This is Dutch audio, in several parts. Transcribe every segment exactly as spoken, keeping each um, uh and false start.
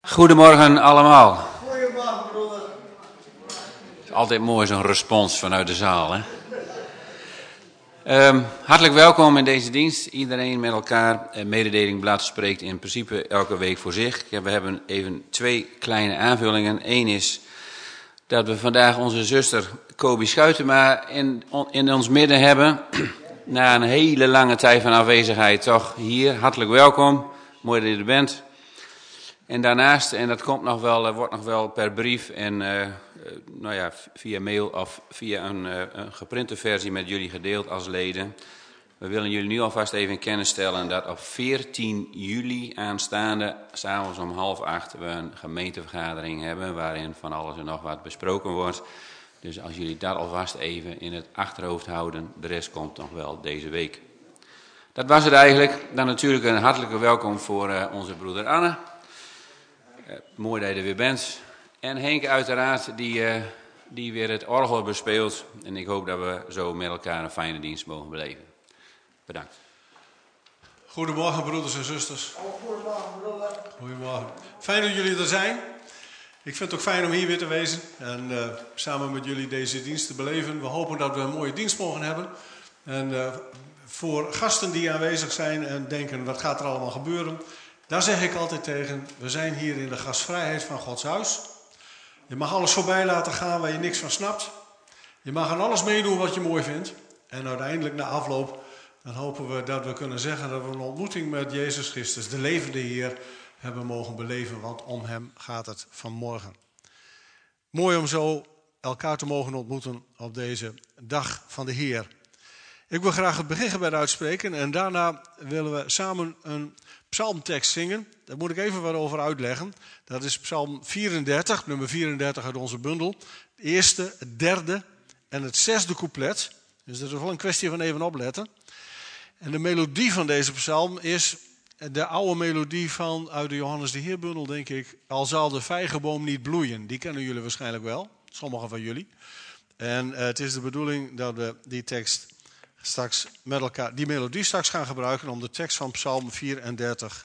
Goedemorgen allemaal. Goedemorgen, broeder. Het is altijd mooi zo'n respons vanuit de zaal, hè? Um, hartelijk welkom in deze dienst. Iedereen met elkaar. Uh, mededelingblad spreekt in principe elke week voor zich. Ja, we hebben even twee kleine aanvullingen. Eén is dat we vandaag onze zuster Kobi Schuitema in, in ons midden hebben. Na een hele lange tijd van afwezigheid toch hier. Hartelijk welkom. Mooi dat je er bent. En daarnaast, en dat komt nog wel, wordt nog wel per brief en uh, nou ja, via mail of via een, uh, een geprinte versie met jullie gedeeld als leden. We willen jullie nu alvast even in kennis stellen dat op veertien juli aanstaande, s'avonds om half acht, we een gemeentevergadering hebben waarin van alles en nog wat besproken wordt. Dus als jullie dat alvast even in het achterhoofd houden, de rest komt nog wel deze week. Dat was het eigenlijk. Dan natuurlijk een hartelijke welkom voor uh, onze broeder Anne. Uh, mooi dat je er weer bent. En Henk uiteraard, die, uh, die weer het orgel bespeelt. En ik hoop dat we zo met elkaar een fijne dienst mogen beleven. Bedankt. Goedemorgen broeders en zusters. Goedemorgen, broeder. Goedemorgen. Fijn dat jullie er zijn. Ik vind het ook fijn om hier weer te wezen. En uh, samen met jullie deze dienst te beleven. We hopen dat we een mooie dienst mogen hebben. En uh, voor gasten die aanwezig zijn en denken wat gaat er allemaal gebeuren. Daar zeg ik altijd tegen, we zijn hier in de gastvrijheid van Gods huis. Je mag alles voorbij laten gaan waar je niks van snapt. Je mag aan alles meedoen wat je mooi vindt. En uiteindelijk na afloop, dan hopen we dat we kunnen zeggen dat we een ontmoeting met Jezus Christus, de levende Heer, hebben mogen beleven. Want om hem gaat het vanmorgen. Mooi om zo elkaar te mogen ontmoeten op deze dag van de Heer. Ik wil graag het begingebed uitspreken en daarna willen we samen een psalmtekst zingen. Daar moet ik even wat over uitleggen. Dat is psalm vierendertig, nummer vierendertig uit onze bundel. Het eerste, het derde en het zesde couplet. Dus dat is wel een kwestie van even opletten. En de melodie van deze psalm is de oude melodie van uit de Johannes de Heerbundel, denk ik. Al zal de vijgenboom niet bloeien. Die kennen jullie waarschijnlijk wel, sommigen van jullie. En uh, het is de bedoeling dat we die tekst straks met elkaar, die melodie straks gaan gebruiken om de tekst van psalm vierendertig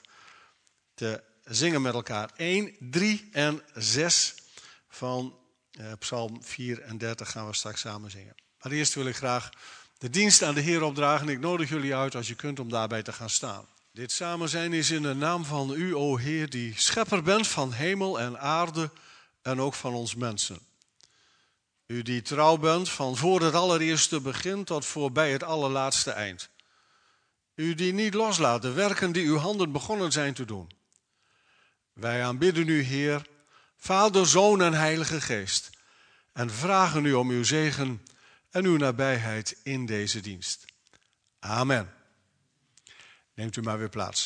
te zingen met elkaar. één, drie en zes van uh, psalm vierendertig gaan we straks samen zingen. Maar eerst wil ik graag de dienst aan de Heer opdragen. Ik nodig jullie uit als je kunt om daarbij te gaan staan. Dit samen zijn is in de naam van u, o Heer, die schepper bent van hemel en aarde en ook van ons mensen. U die trouw bent van voor het allereerste begin tot voorbij het allerlaatste eind. U die niet loslaat de werken die uw handen begonnen zijn te doen. Wij aanbidden u, Heer, Vader, Zoon en Heilige Geest. En vragen u om uw zegen en uw nabijheid in deze dienst. Amen. Neemt u maar weer plaats.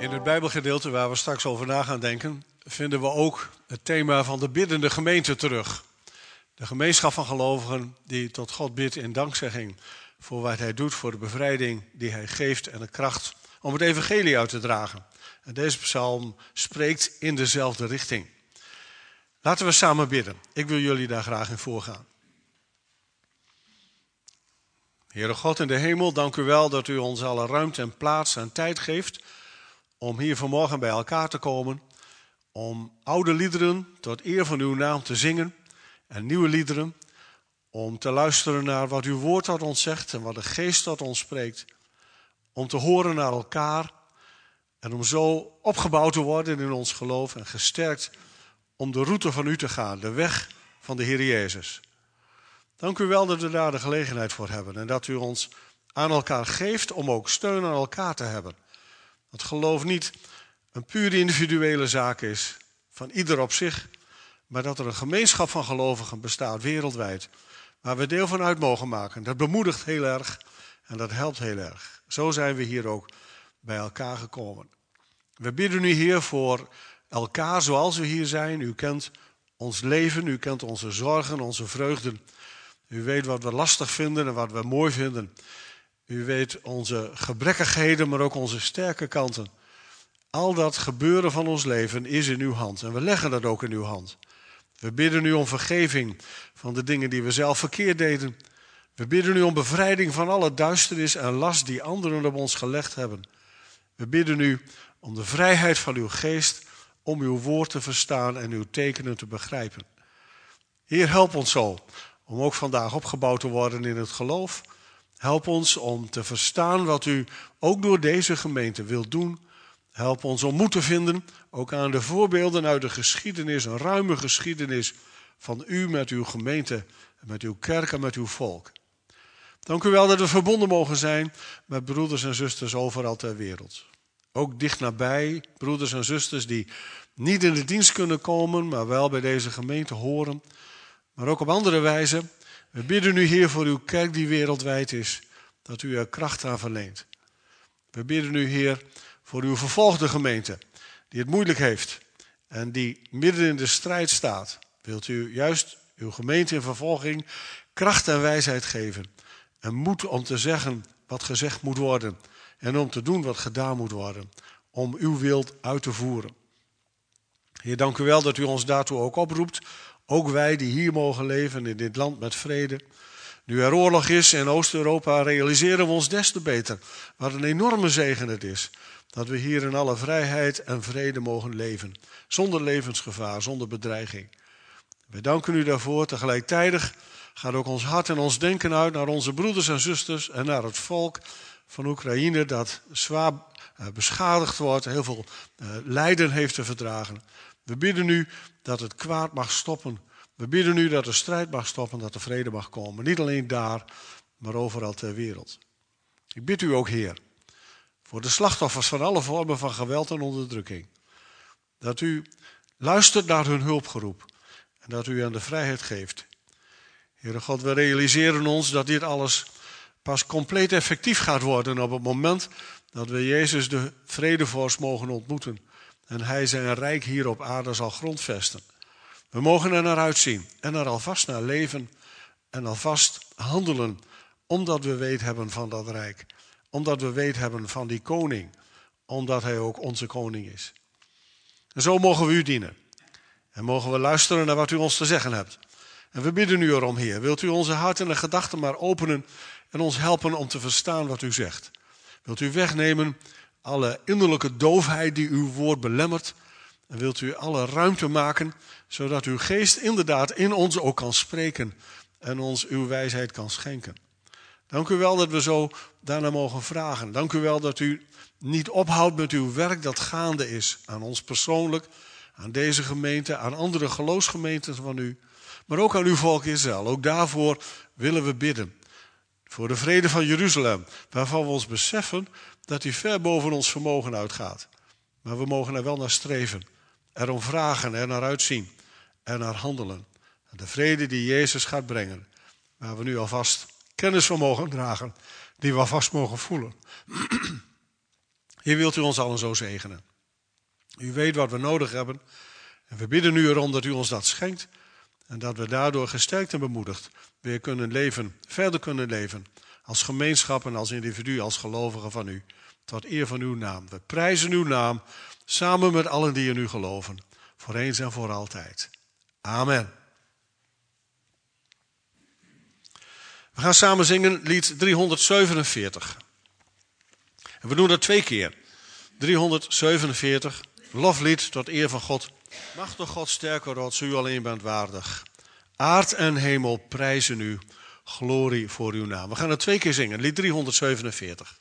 In het Bijbelgedeelte waar we straks over na gaan denken, vinden we ook het thema van de biddende gemeente terug. De gemeenschap van gelovigen die tot God bidt in dankzegging voor wat hij doet, voor de bevrijding die hij geeft en de kracht om het evangelie uit te dragen. En deze psalm spreekt in dezelfde richting. Laten we samen bidden. Ik wil jullie daar graag in voorgaan. Heere God in de hemel, dank u wel dat u ons alle ruimte en plaats en tijd geeft om hier vanmorgen bij elkaar te komen, om oude liederen tot eer van uw naam te zingen en nieuwe liederen, om te luisteren naar wat uw woord tot ons zegt en wat de geest tot ons spreekt, om te horen naar elkaar en om zo opgebouwd te worden in ons geloof en gesterkt om de route van u te gaan, de weg van de Heer Jezus. Dank u wel dat we daar de gelegenheid voor hebben en dat u ons aan elkaar geeft om ook steun aan elkaar te hebben. Dat geloof niet een puur individuele zaak is van ieder op zich, maar dat er een gemeenschap van gelovigen bestaat wereldwijd, waar we deel van uit mogen maken. Dat bemoedigt heel erg en dat helpt heel erg. Zo zijn we hier ook bij elkaar gekomen. We bidden u, Heer, voor elkaar zoals we hier zijn. U kent ons leven, u kent onze zorgen, onze vreugden. U weet wat we lastig vinden en wat we mooi vinden. U weet onze gebrekkigheden, maar ook onze sterke kanten. Al dat gebeuren van ons leven is in uw hand en we leggen dat ook in uw hand. We bidden u om vergeving van de dingen die we zelf verkeerd deden. We bidden u om bevrijding van alle duisternis en last die anderen op ons gelegd hebben. We bidden u om de vrijheid van uw geest, om uw woord te verstaan en uw tekenen te begrijpen. Heer, help ons zo om ook vandaag opgebouwd te worden in het geloof. Help ons om te verstaan wat u ook door deze gemeente wilt doen. Help ons om moed te vinden, ook aan de voorbeelden uit de geschiedenis, een ruime geschiedenis van u met uw gemeente, met uw kerk en met uw volk. Dank u wel dat we verbonden mogen zijn met broeders en zusters overal ter wereld. Ook dicht nabij, broeders en zusters die niet in de dienst kunnen komen, maar wel bij deze gemeente horen. Maar ook op andere wijze. We bidden u, Heer, voor uw kerk die wereldwijd is, dat u er kracht aan verleent. We bidden u, Heer, voor uw vervolgde gemeente, die het moeilijk heeft en die midden in de strijd staat. Wilt u juist uw gemeente in vervolging kracht en wijsheid geven en moed om te zeggen wat gezegd moet worden en om te doen wat gedaan moet worden, om uw wil uit te voeren. Heer, dank u wel dat u ons daartoe ook oproept, ook wij die hier mogen leven in dit land met vrede. Nu er oorlog is in Oost-Europa, realiseren we ons des te beter wat een enorme zegen het is dat we hier in alle vrijheid en vrede mogen leven, zonder levensgevaar, zonder bedreiging. We danken u daarvoor. Tegelijkertijd gaat ook ons hart en ons denken uit naar onze broeders en zusters en naar het volk van Oekraïne dat zwaar beschadigd wordt, heel veel lijden heeft te verdragen. We bidden u dat het kwaad mag stoppen. We bidden u dat de strijd mag stoppen, dat de vrede mag komen. Niet alleen daar, maar overal ter wereld. Ik bid u ook, Heer, voor de slachtoffers van alle vormen van geweld en onderdrukking. Dat u luistert naar hun hulpgeroep en dat u hen de vrijheid geeft. Heere God, we realiseren ons dat dit alles pas compleet effectief gaat worden op het moment dat we Jezus de vredevorst mogen ontmoeten en hij zijn rijk hier op aarde zal grondvesten. We mogen er naar uitzien en er alvast naar leven en alvast handelen, omdat we weet hebben van dat rijk. Omdat we weet hebben van die koning, omdat hij ook onze koning is. En zo mogen we u dienen. En mogen we luisteren naar wat u ons te zeggen hebt. En we bidden u erom, Heer. Wilt u onze harten en gedachten maar openen en ons helpen om te verstaan wat u zegt. Wilt u wegnemen alle innerlijke doofheid die uw woord belemmert. En wilt u alle ruimte maken, zodat uw geest inderdaad in ons ook kan spreken en ons uw wijsheid kan schenken. Dank u wel dat we zo daarna mogen vragen. Dank u wel dat u niet ophoudt met uw werk dat gaande is. Aan ons persoonlijk, aan deze gemeente, aan andere geloofsgemeenten van u. Maar ook aan uw volk Israël. Ook daarvoor willen we bidden. Voor de vrede van Jeruzalem, waarvan we ons beseffen dat die ver boven ons vermogen uitgaat. Maar we mogen er wel naar streven. Erom vragen, er naar uitzien en naar handelen. De vrede die Jezus gaat brengen, waar we nu alvast kennis van mogen dragen, die we alvast mogen voelen. Heer, wilt u ons allen zo zegenen. U weet wat we nodig hebben. En we bidden u erom dat u ons dat schenkt. En dat we daardoor gesterkt en bemoedigd weer kunnen leven, verder kunnen leven. Als gemeenschap en als individu, als gelovigen van u. Tot eer van uw naam. We prijzen uw naam samen met allen die in u geloven. Voor eens en voor altijd. Amen. We gaan samen zingen lied driehonderdzevenenveertig. En we doen dat twee keer. driehonderdzevenenveertig, loflied tot eer van God. Machtig God, sterke rots, u alleen bent waardig. Aard en hemel prijzen u, glorie voor uw naam. We gaan het twee keer zingen, lied driehonderdzevenenveertig.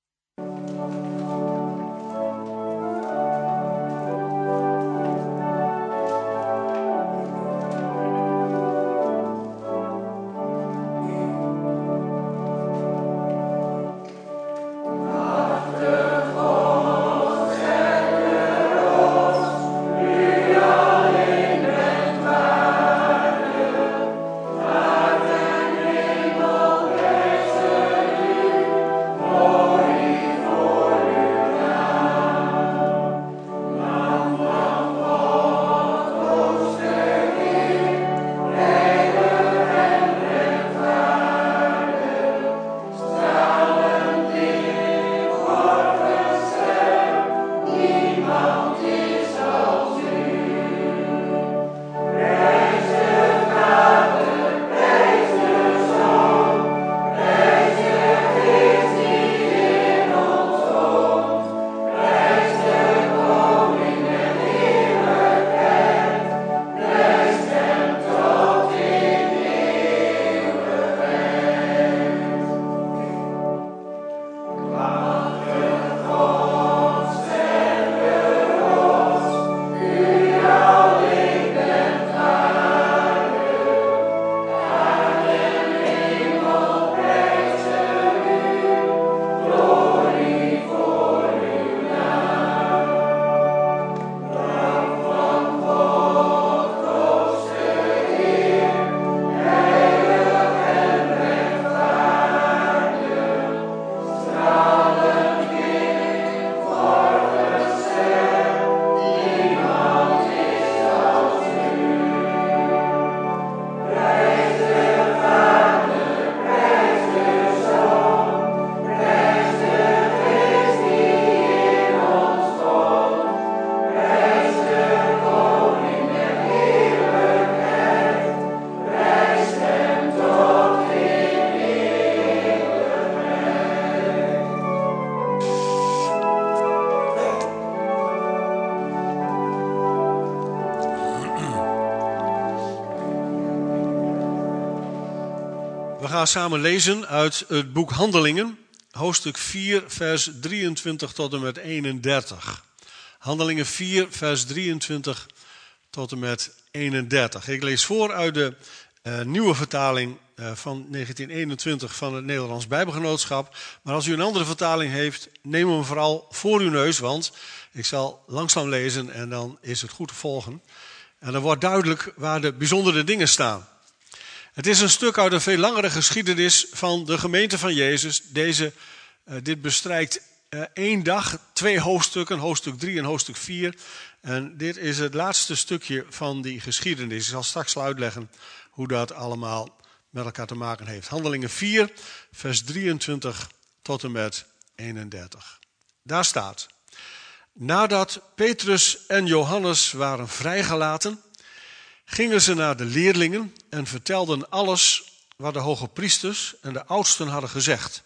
We gaan samen lezen uit het boek Handelingen, hoofdstuk vier, vers drieëntwintig tot en met eenendertig. Handelingen vier, vers drieëntwintig tot en met eenendertig. Ik lees voor uit de uh, nieuwe vertaling uh, van negentien eenentwintig van het Nederlands Bijbelgenootschap. Maar als u een andere vertaling heeft, neem hem vooral voor uw neus, want ik zal langzaam lezen en dan is het goed te volgen. En dan wordt duidelijk waar de bijzondere dingen staan. Het is een stuk uit een veel langere geschiedenis van de gemeente van Jezus. Deze, uh, dit bestrijkt uh, één dag, twee hoofdstukken, hoofdstuk drie en hoofdstuk vier. En dit is het laatste stukje van die geschiedenis. Ik zal straks uitleggen hoe dat allemaal met elkaar te maken heeft. Handelingen vier, vers drieëntwintig tot en met eenendertig. Daar staat: Nadat Petrus en Johannes waren vrijgelaten, gingen ze naar de leerlingen en vertelden alles wat de hoge priesters en de oudsten hadden gezegd.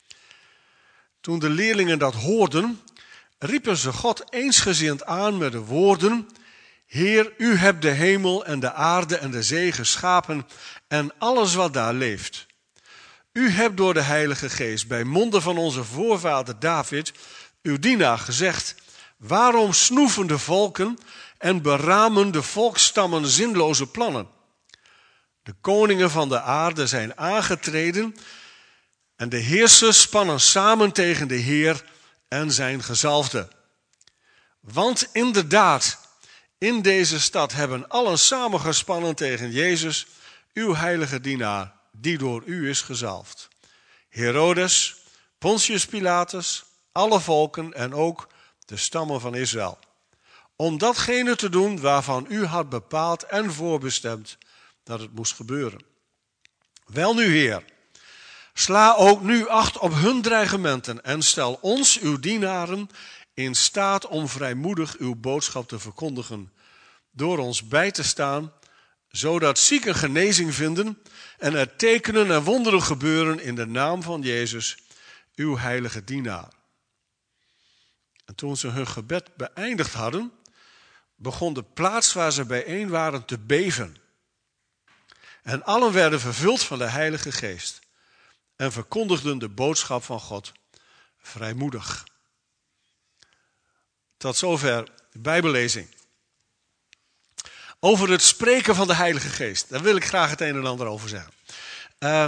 Toen de leerlingen dat hoorden, riepen ze God eensgezind aan met de woorden: Heer, u hebt de hemel en de aarde en de zee geschapen en alles wat daar leeft. U hebt door de Heilige Geest bij monden van onze voorvader David, uw dienaar, gezegd: Waarom snoeven de volken en beramen de volksstammen zinloze plannen? De koningen van de aarde zijn aangetreden en de heersers spannen samen tegen de Heer en zijn gezalfde. Want inderdaad, in deze stad hebben allen samengespannen tegen Jezus, uw heilige dienaar, die door u is gezalfd. Herodes, Pontius Pilatus, alle volken en ook de stammen van Israël. Om datgene te doen waarvan u had bepaald en voorbestemd dat het moest gebeuren. Welnu, Heer, sla ook nu acht op hun dreigementen en stel ons, uw dienaren, in staat om vrijmoedig uw boodschap te verkondigen, door ons bij te staan, zodat zieken genezing vinden en er tekenen en wonderen gebeuren in de naam van Jezus, uw heilige dienaar. En toen ze hun gebed beëindigd hadden, begon de plaats waar ze bijeen waren te beven. En allen werden vervuld van de Heilige Geest en verkondigden de boodschap van God vrijmoedig. Tot zover de Bijbellezing. Over het spreken van de Heilige Geest. Daar wil ik graag het een en ander over zeggen. Uh,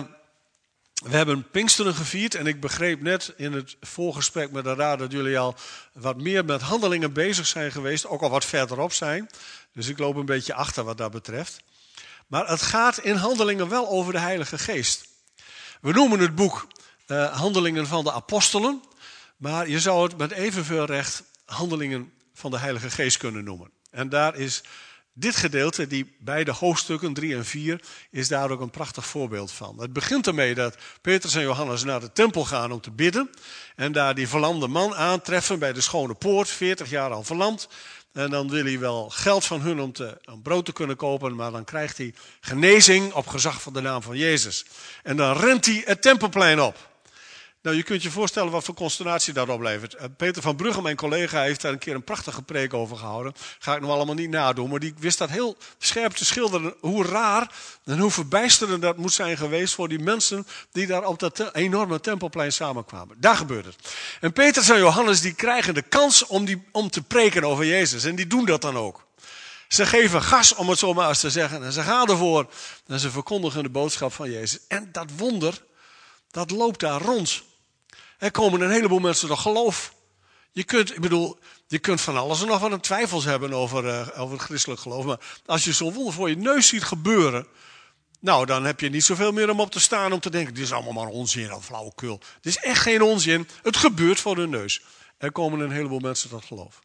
we hebben Pinksteren gevierd en ik begreep net in het voorgesprek met de raad dat jullie al wat meer met handelingen bezig zijn geweest. Ook al wat verderop zijn. Dus ik loop een beetje achter wat dat betreft. Maar het gaat in handelingen wel over de Heilige Geest. We noemen het boek uh, Handelingen van de Apostelen. Maar je zou het met evenveel recht Handelingen van de Heilige Geest kunnen noemen. En daar is dit gedeelte, die beide hoofdstukken, drie en vier, is daar ook een prachtig voorbeeld van. Het begint ermee dat Petrus en Johannes naar de tempel gaan om te bidden. En daar die verlamde man aantreffen bij de Schone Poort, veertig jaar al verlamd. En dan wil hij wel geld van hun om, te, om brood te kunnen kopen, maar dan krijgt hij genezing op gezag van de naam van Jezus. En dan rent hij het tempelplein op. Nou, je kunt je voorstellen wat voor consternatie daarop levert. Peter van Brugge, mijn collega, heeft daar een keer een prachtige preek over gehouden. Ga ik nog allemaal niet nadoen, maar die wist dat heel scherp te schilderen. Hoe raar en hoe verbijsterend dat moet zijn geweest voor die mensen die daar op dat enorme tempelplein samenkwamen. Daar gebeurt het. En Petrus en Johannes die krijgen de kans om, die, om te preken over Jezus. En die doen dat dan ook. Ze geven gas, om het zo maar eens te zeggen. En ze gaan ervoor en ze verkondigen de boodschap van Jezus. En dat wonder, dat loopt daar rond. Er komen een heleboel mensen tot geloof. Je kunt, ik bedoel, je kunt van alles en nog wat een twijfels hebben over, uh, over het christelijk geloof. Maar als je zo'n wonder voor je neus ziet gebeuren, nou, dan heb je niet zoveel meer om op te staan om te denken, dit is allemaal maar onzin of flauwekul. Het is echt geen onzin. Het gebeurt voor de neus. Er komen een heleboel mensen tot geloof.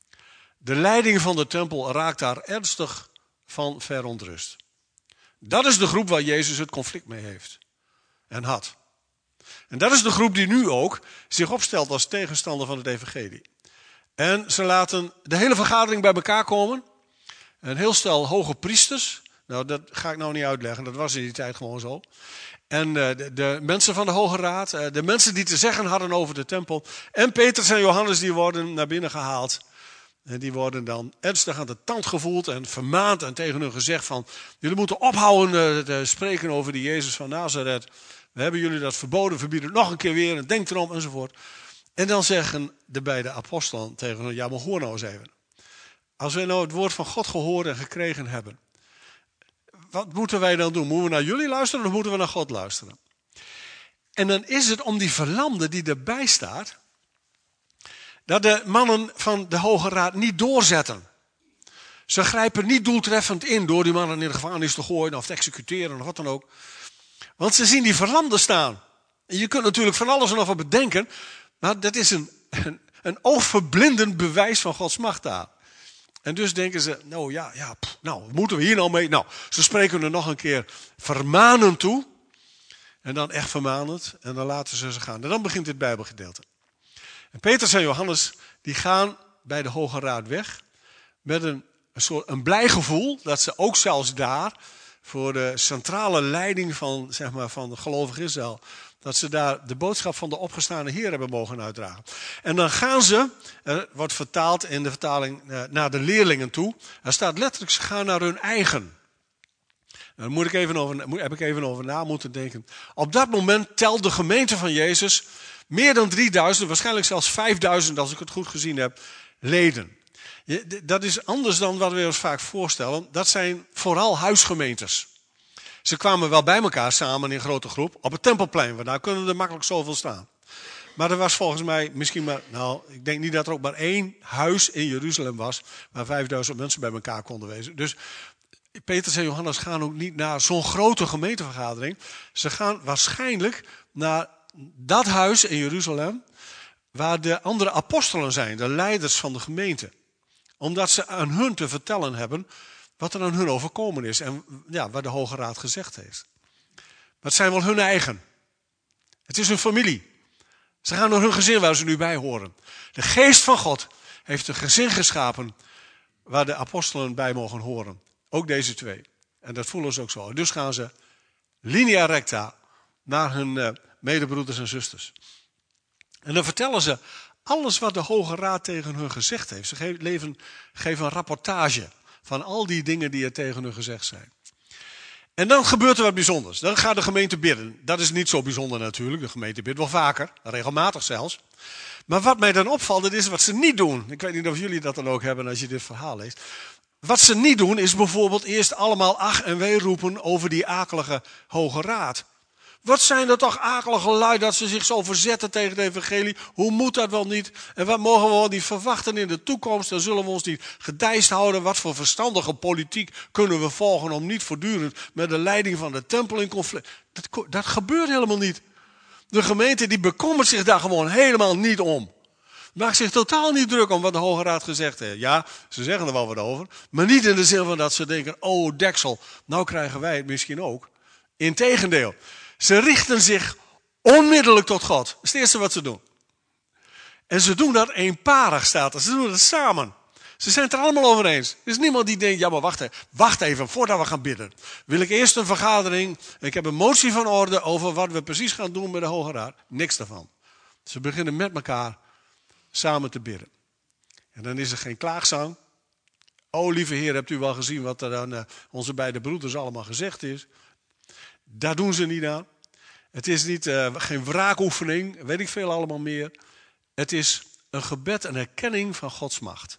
De leiding van de tempel raakt daar ernstig van verontrust. Dat is de groep waar Jezus het conflict mee heeft en had. En dat is de groep die nu ook zich opstelt als tegenstander van het evangelie. En ze laten de hele vergadering bij elkaar komen. Een heel stel hoge priesters. Nou, dat ga ik nou niet uitleggen. Dat was in die tijd gewoon zo. En uh, de, de mensen van de Hoge Raad. Uh, de mensen die te zeggen hadden over de tempel. En Petrus en Johannes die worden naar binnen gehaald. En die worden dan ernstig aan de tand gevoeld en vermaand. En tegen hun gezegd van, jullie moeten ophouden uh, te spreken over die Jezus van Nazareth. We hebben jullie dat verboden, verbieden het nog een keer weer en denk erom enzovoort. En dan zeggen de beide apostelen tegen hen, ja maar hoor nou eens even. Als wij nou het woord van God gehoord en gekregen hebben, wat moeten wij dan doen? Moeten we naar jullie luisteren of moeten we naar God luisteren? En dan is het om die verlamde die erbij staat, dat de mannen van de Hoge Raad niet doorzetten. Ze grijpen niet doeltreffend in door die mannen in de gevangenis te gooien of te executeren of wat dan ook. Want ze zien die verlamden staan. En je kunt natuurlijk van alles en nog wat bedenken. Maar dat is een, een, een oogverblindend bewijs van Gods macht daar. En dus denken ze, nou ja, ja pff, nou, wat moeten we hier nou mee? Nou, ze spreken er nog een keer vermanend toe. En dan echt vermanend. En dan laten ze ze gaan. En dan begint dit Bijbelgedeelte. En Petrus en Johannes, die gaan bij de Hoge Raad weg. Met een, een soort een blij gevoel. Dat ze ook zelfs daar, voor de centrale leiding van, zeg maar, van de gelovig Israël, dat ze daar de boodschap van de opgestane Heer hebben mogen uitdragen. En dan gaan ze, er wordt vertaald in de vertaling naar de leerlingen toe. Er staat letterlijk, ze gaan naar hun eigen. Daar moet ik even over, heb ik even over na moeten denken. Op dat moment telt de gemeente van Jezus meer dan drieduizend, waarschijnlijk zelfs vijfduizend als ik het goed gezien heb, leden. Dat is anders dan wat we ons vaak voorstellen. Dat zijn vooral huisgemeentes. Ze kwamen wel bij elkaar samen in grote groep op het Tempelplein, want daar kunnen er makkelijk zoveel staan. Maar er was volgens mij misschien maar, nou, ik denk niet dat er ook maar één huis in Jeruzalem was waar vijfduizend mensen bij elkaar konden wezen. Dus Petrus en Johannes gaan ook niet naar zo'n grote gemeentevergadering. Ze gaan waarschijnlijk naar dat huis in Jeruzalem waar de andere apostelen zijn, de leiders van de gemeente. Omdat ze aan hun te vertellen hebben wat er aan hun overkomen is en ja, wat de Hoge Raad gezegd heeft. Maar het zijn wel hun eigen. Het is hun familie. Ze gaan door hun gezin waar ze nu bij horen. De geest van God heeft een gezin geschapen waar de apostelen bij mogen horen. Ook deze twee. En dat voelen ze ook zo. Dus gaan ze linea recta naar hun uh, medebroeders en zusters. En dan vertellen ze alles wat de Hoge Raad tegen hun gezegd heeft. Ze geven, leven, geven een rapportage van al die dingen die er tegen hun gezegd zijn. En dan gebeurt er wat bijzonders. Dan gaat de gemeente bidden. Dat is niet zo bijzonder natuurlijk. De gemeente bidt wel vaker, regelmatig zelfs. Maar wat mij dan opvalt, dat is wat ze niet doen. Ik weet niet of jullie dat dan ook hebben als je dit verhaal leest. Wat ze niet doen is bijvoorbeeld eerst allemaal ach en wee roepen over die akelige Hoge Raad. Wat zijn er toch akelige lui dat ze zich zo verzetten tegen de evangelie? Hoe moet dat wel niet? En wat mogen we wel niet verwachten in de toekomst? Dan zullen we ons niet gedijst houden. Wat voor verstandige politiek kunnen we volgen om niet voortdurend met de leiding van de tempel in conflict? Dat, dat gebeurt helemaal niet. De gemeente die bekommert zich daar gewoon helemaal niet om. Maakt zich totaal niet druk om wat de Hoge Raad gezegd heeft. Ja, ze zeggen er wel wat over. Maar niet in de zin van dat ze denken, oh deksel, nou krijgen wij het misschien ook. Integendeel. Ze richten zich onmiddellijk tot God. Dat is het eerste wat ze doen. En ze doen dat eenparig, staat er. Ze doen dat samen. Ze zijn het er allemaal over eens. Er is niemand die denkt, ja maar wacht even, wacht even, voordat we gaan bidden. Wil ik eerst een vergadering. Ik heb een motie van orde over wat we precies gaan doen met de Hoge Raad. Niks daarvan. Ze beginnen met elkaar samen te bidden. En dan is er geen klaagzang. O lieve Heer, hebt u wel gezien wat er aan uh, onze beide broeders allemaal gezegd is. Daar doen ze niet aan. Het is niet, uh, geen wraakoefening, weet ik veel allemaal meer. Het is een gebed en erkenning van Gods macht.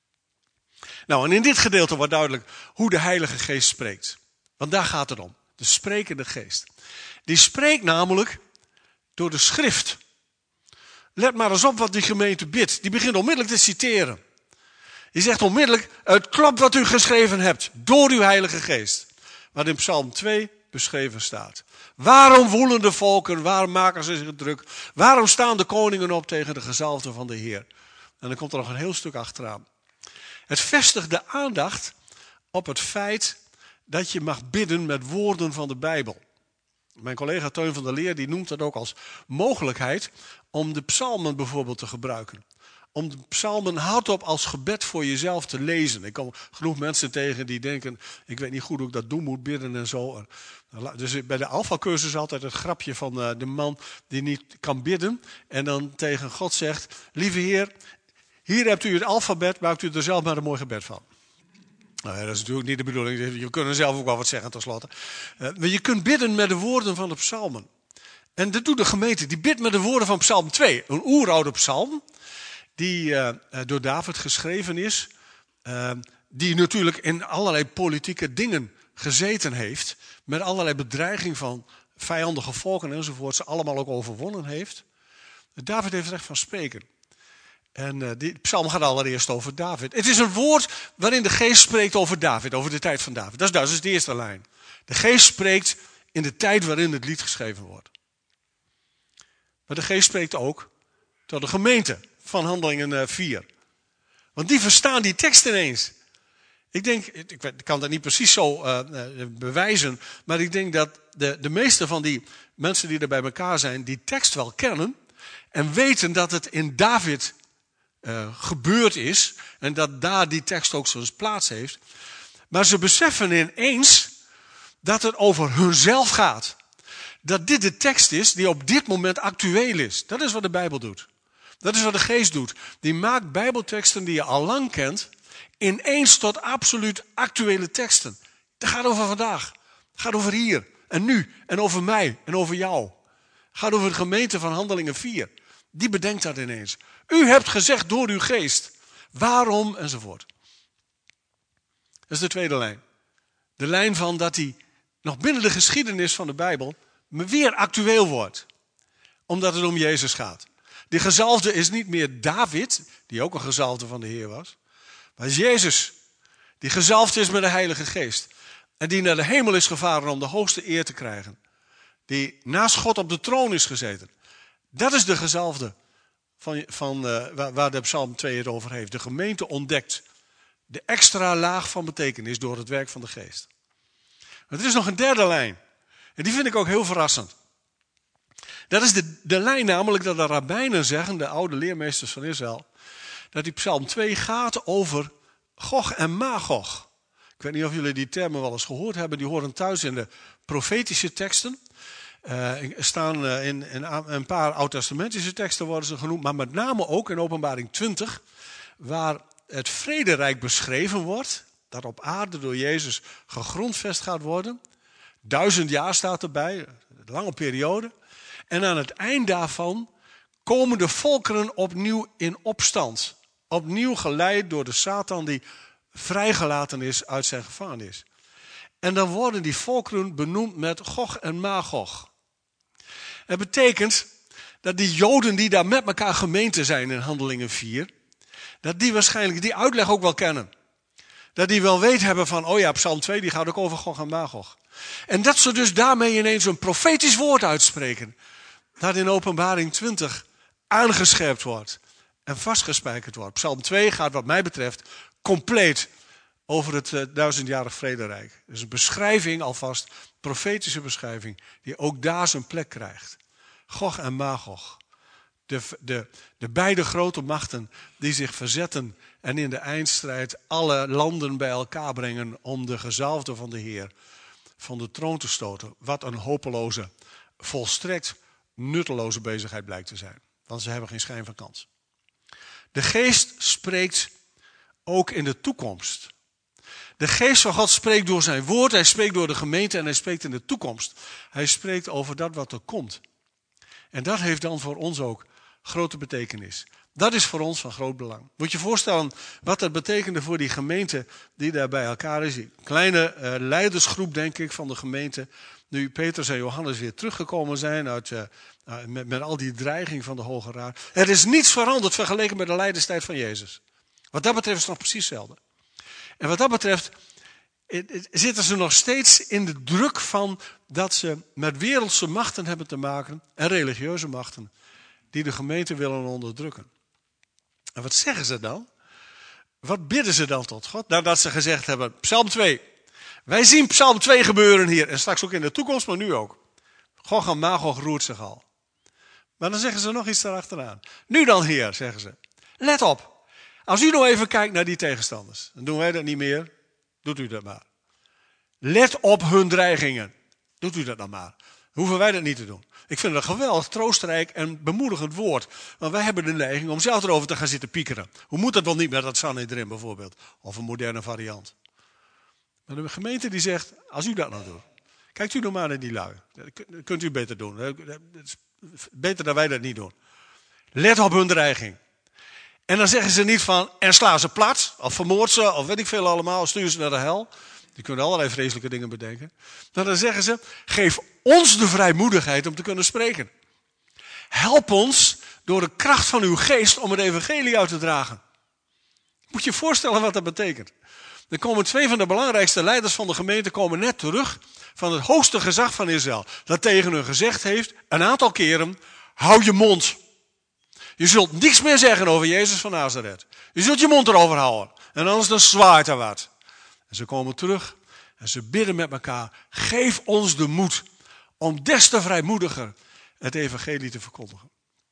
Nou, en in dit gedeelte wordt duidelijk hoe de Heilige Geest spreekt. Want daar gaat het om. De sprekende geest. Die spreekt namelijk door de schrift. Let maar eens op wat die gemeente bidt. Die begint onmiddellijk te citeren. Die zegt onmiddellijk, het klopt wat u geschreven hebt. Door uw Heilige Geest. Wat in Psalm twee beschreven staat. Waarom woelen de volken? Waarom maken ze zich druk? Waarom staan de koningen op tegen de gezalfde van de Heer? En dan komt er nog een heel stuk achteraan. Het vestigt de aandacht op het feit dat je mag bidden met woorden van de Bijbel. Mijn collega Teun van der Leer die noemt dat ook als mogelijkheid om de psalmen bijvoorbeeld te gebruiken. Om de psalmen hardop als gebed voor jezelf te lezen. Ik kom genoeg mensen tegen die denken, ik weet niet goed hoe ik dat doen moet, bidden en zo. Dus bij de Alpha-cursus altijd het grapje van de man die niet kan bidden. En dan tegen God zegt, lieve Heer, hier hebt u het alfabet, maakt u er zelf maar een mooi gebed van. Nou ja, dat is natuurlijk niet de bedoeling. Je kunt zelf ook wel wat zeggen tenslotte. Uh, maar je kunt bidden met de woorden van de psalmen. En dat doet de gemeente. Die bidt met de woorden van Psalm twee. Een oeroude psalm. Die uh, door David geschreven is. Uh, die natuurlijk in allerlei politieke dingen gezeten heeft. Met allerlei bedreiging van vijandige volken enzovoort. Ze allemaal ook overwonnen heeft. David heeft recht van spreken. En uh, die psalm gaat allereerst over David. Het is een woord waarin de geest spreekt over David, over de tijd van David. Dat is, dat is de eerste lijn. De geest spreekt in de tijd waarin het lied geschreven wordt. Maar de geest spreekt ook tot de gemeente van Handelingen vier. Want die verstaan die tekst ineens. Ik denk, ik kan dat niet precies zo uh, bewijzen, maar ik denk dat de, de meeste van die mensen die er bij elkaar zijn, die tekst wel kennen en weten dat het in David Uh, gebeurd is. En dat daar die tekst ook zijn plaats heeft. Maar ze beseffen ineens dat het over hunzelf gaat. Dat dit de tekst is die op dit moment actueel is. Dat is wat de Bijbel doet. Dat is wat de geest doet. Die maakt bijbelteksten die je al lang kent ineens tot absoluut actuele teksten. Het gaat over vandaag. Het gaat over hier en nu. En over mij en over jou. Het gaat over de gemeente van Handelingen vier. Die bedenkt dat ineens. U hebt gezegd door uw geest. Waarom? Enzovoort. Dat is de tweede lijn. De lijn van dat hij nog binnen de geschiedenis van de Bijbel weer actueel wordt. Omdat het om Jezus gaat. Die gezalfde is niet meer David, die ook een gezalfde van de Heer was. Maar is Jezus, die gezalfd is met de Heilige Geest. En die naar de hemel is gevaren om de hoogste eer te krijgen. Die naast God op de troon is gezeten. Dat is de gezalfde van, van, uh, waar, waar de Psalm twee het over heeft. De gemeente ontdekt de extra laag van betekenis door het werk van de geest. Maar er is nog een derde lijn. En die vind ik ook heel verrassend. Dat is de, de lijn namelijk dat de rabbijnen zeggen, de oude leermeesters van Israël, dat die Psalm twee gaat over Gog en Magog. Ik weet niet of jullie die termen wel eens gehoord hebben. Die horen thuis in de profetische teksten. Uh, staan uh, in, in een paar oud-testamentische teksten worden ze genoemd. Maar met name ook in Openbaring twintig. Waar het vrederijk beschreven wordt. Dat op aarde door Jezus gegrondvest gaat worden. Duizend jaar staat erbij. Een lange periode. En aan het eind daarvan komen de volkeren opnieuw in opstand. Opnieuw geleid door de Satan die vrijgelaten is uit zijn gevangenis. En dan worden die volkeren benoemd met Gog en Magog. Het betekent dat die Joden die daar met elkaar gemeente zijn in Handelingen vier, dat die waarschijnlijk die uitleg ook wel kennen. Dat die wel weet hebben van, oh ja, Psalm twee die gaat ook over Gog en Magog. En dat ze dus daarmee ineens een profetisch woord uitspreken. Dat in Openbaring twintig aangescherpt wordt en vastgespijkerd wordt. Psalm twee gaat wat mij betreft compleet over het uh, duizendjarig vrederijk. Dus een beschrijving alvast, profetische beschrijving, die ook daar zijn plek krijgt. Gog en Magog. De, de, de beide grote machten die zich verzetten en in de eindstrijd alle landen bij elkaar brengen om de gezalfde van de Heer van de troon te stoten. Wat een hopeloze, volstrekt nutteloze bezigheid blijkt te zijn. Want ze hebben geen schijn van kans. De geest spreekt ook in de toekomst. De geest van God spreekt door zijn woord, hij spreekt door de gemeente en hij spreekt in de toekomst. Hij spreekt over dat wat er komt. En dat heeft dan voor ons ook grote betekenis. Dat is voor ons van groot belang. Moet je je voorstellen wat dat betekende voor die gemeente die daar bij elkaar is. Die kleine uh, leidersgroep, denk ik, van de gemeente. Nu Petrus en Johannes weer teruggekomen zijn uit, uh, uh, met, met al die dreiging van de Hoge Raad. Er is niets veranderd vergeleken met de lijdenstijd van Jezus. Wat dat betreft is het nog precies hetzelfde. En wat dat betreft zitten ze nog steeds in de druk van dat ze met wereldse machten hebben te maken en religieuze machten die de gemeente willen onderdrukken. En wat zeggen ze dan? Wat bidden ze dan tot God? Nadat ze gezegd hebben, Psalm twee. Wij zien Psalm twee gebeuren hier en straks ook in de toekomst, maar nu ook. Gog en Magog roert zich al. Maar dan zeggen ze nog iets daarachteraan. Nu dan, Heer, zeggen ze. Let op. Als u nou even kijkt naar die tegenstanders. Dan doen wij dat niet meer. Doet u dat maar. Let op hun dreigingen. Doet u dat dan maar. Hoeven wij dat niet te doen. Ik vind het een geweldig troostrijk en bemoedigend woord. Want wij hebben de neiging om zelf erover te gaan zitten piekeren. Hoe moet dat wel niet met dat Sanhedrin bijvoorbeeld? Of een moderne variant. Maar de gemeente die zegt, als u dat nou doet. Kijkt u nou maar naar die lui. Dat kunt u beter doen. Het is beter dat wij dat niet doen. Let op hun dreiging. En dan zeggen ze niet van, en sla ze plat, of vermoord ze, of weet ik veel allemaal, of stuur ze naar de hel. Die kunnen allerlei vreselijke dingen bedenken. Maar dan zeggen ze, geef ons de vrijmoedigheid om te kunnen spreken. Help ons door de kracht van uw geest om het evangelie uit te dragen. Moet je je voorstellen wat dat betekent. Er komen twee van de belangrijkste leiders van de gemeente komen net terug van het hoogste gezag van Israël. Dat tegen hun gezegd heeft, een aantal keren, hou je mond. Je zult niks meer zeggen over Jezus van Nazareth. Je zult je mond erover houden. En anders dan zwaait er wat. En ze komen terug en ze bidden met elkaar. Geef ons de moed om des te vrijmoediger het evangelie te verkondigen.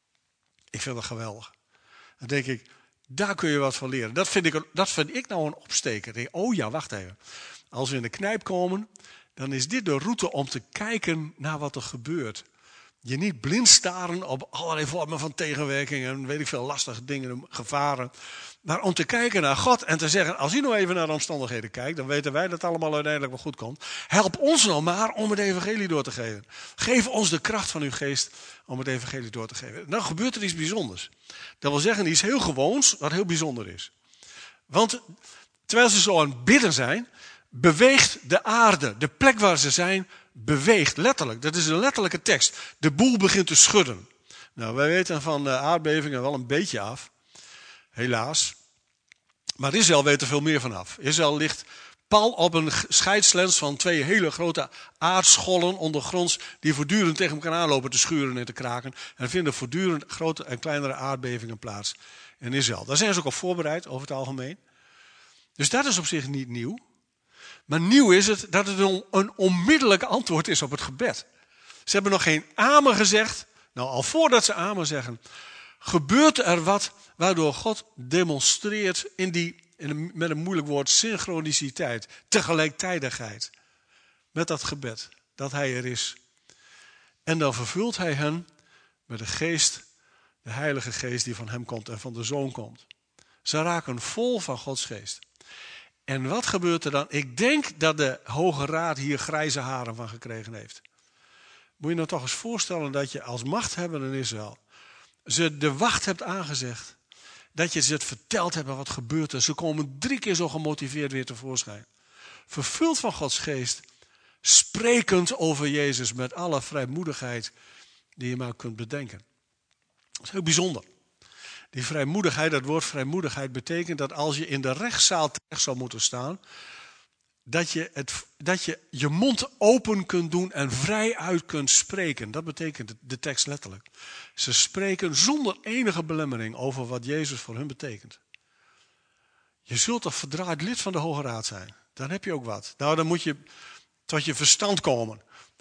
Ik vind dat geweldig. Dan denk ik, daar kun je wat van leren. Dat vind ik, dat vind ik nou een opsteker. Denk, oh ja, wacht even. Als we in de knijp komen, dan is dit de route om te kijken naar wat er gebeurt. Je niet blind staren op allerlei vormen van tegenwerking en weet ik veel lastige dingen, gevaren. Maar om te kijken naar God en te zeggen, als u nou even naar de omstandigheden kijkt, dan weten wij dat het allemaal uiteindelijk wel goed komt. Help ons nou maar om het evangelie door te geven. Geef ons de kracht van uw geest om het evangelie door te geven. Dan gebeurt er iets bijzonders. Dat wil zeggen iets heel gewoons, wat heel bijzonder is. Want terwijl ze zo aan het bidden zijn, beweegt de aarde, de plek waar ze zijn, beweegt letterlijk. Dat is een letterlijke tekst. De boel begint te schudden. Nou, wij weten van de aardbevingen wel een beetje af. Helaas. Maar Israël weet er veel meer vanaf. Israël ligt pal op een scheidslens van twee hele grote aardschollen ondergronds die voortdurend tegen elkaar aanlopen te schuren en te kraken. En er vinden voortdurend grote en kleinere aardbevingen plaats in Israël. Daar zijn ze ook op voorbereid over het algemeen. Dus dat is op zich niet nieuw. Maar nieuw is het dat het een, een onmiddellijk antwoord is op het gebed. Ze hebben nog geen amen gezegd. Nou, al voordat ze amen zeggen, gebeurt er wat waardoor God demonstreert in die, in een, met een moeilijk woord, synchroniciteit, tegelijkertijd met dat gebed, dat hij er is. En dan vervult hij hen met de geest, de heilige geest die van hem komt en van de zoon komt. Ze raken vol van Gods geest. En wat gebeurt er dan? Ik denk dat de Hoge Raad hier grijze haren van gekregen heeft. Moet je nou toch eens voorstellen dat je als machthebber in Israël ze de wacht hebt aangezegd. Dat je ze het verteld hebt wat gebeurt er. Ze komen drie keer zo gemotiveerd weer tevoorschijn. Vervuld van Gods geest. Sprekend over Jezus met alle vrijmoedigheid die je maar kunt bedenken. Dat is heel bijzonder. Die vrijmoedigheid, dat woord vrijmoedigheid betekent dat als je in de rechtszaal terecht zou moeten staan, dat je, het, dat je je mond open kunt doen en vrij uit kunt spreken. Dat betekent de tekst letterlijk. Ze spreken zonder enige belemmering over wat Jezus voor hun betekent. Je zult toch verdraaid lid van de Hoge Raad zijn. Dan heb je ook wat. Nou, dan moet je tot je verstand komen.